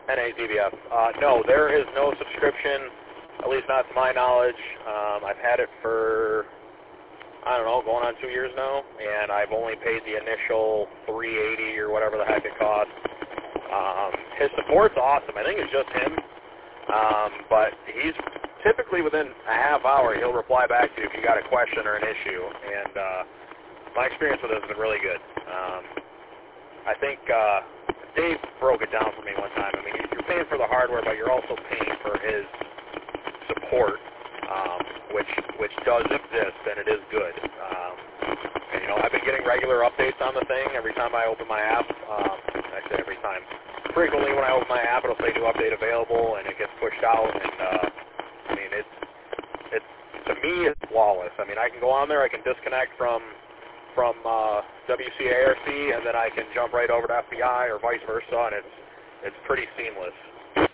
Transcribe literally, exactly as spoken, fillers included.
N A Z B F. Uh, no, there is no subscription, at least not to my knowledge. Um, I've had it for, I don't know, going on two years now, and I've only paid the initial three eighty or whatever the heck it costs. Um, his support's awesome. I think it's just him, um, but he's typically within a half hour he'll reply back to you if you got a question or an issue, and uh, my experience with it has been really good. Um, I think uh, Dave broke it down for me one time. I mean, you're paying for the hardware, but you're also paying for his support, um, which which does exist, and it is good. Um, and, you know, I've been getting regular updates on the thing every time I open my app. Um, I say every time. Frequently when I open my app, it'll say new update available, and it gets pushed out. And uh, I mean, it's it's to me, it's flawless. I mean, I can go on there, I can disconnect from from uh, W C A R C, and then I can jump right over to F B I or vice versa, and it's it's pretty seamless.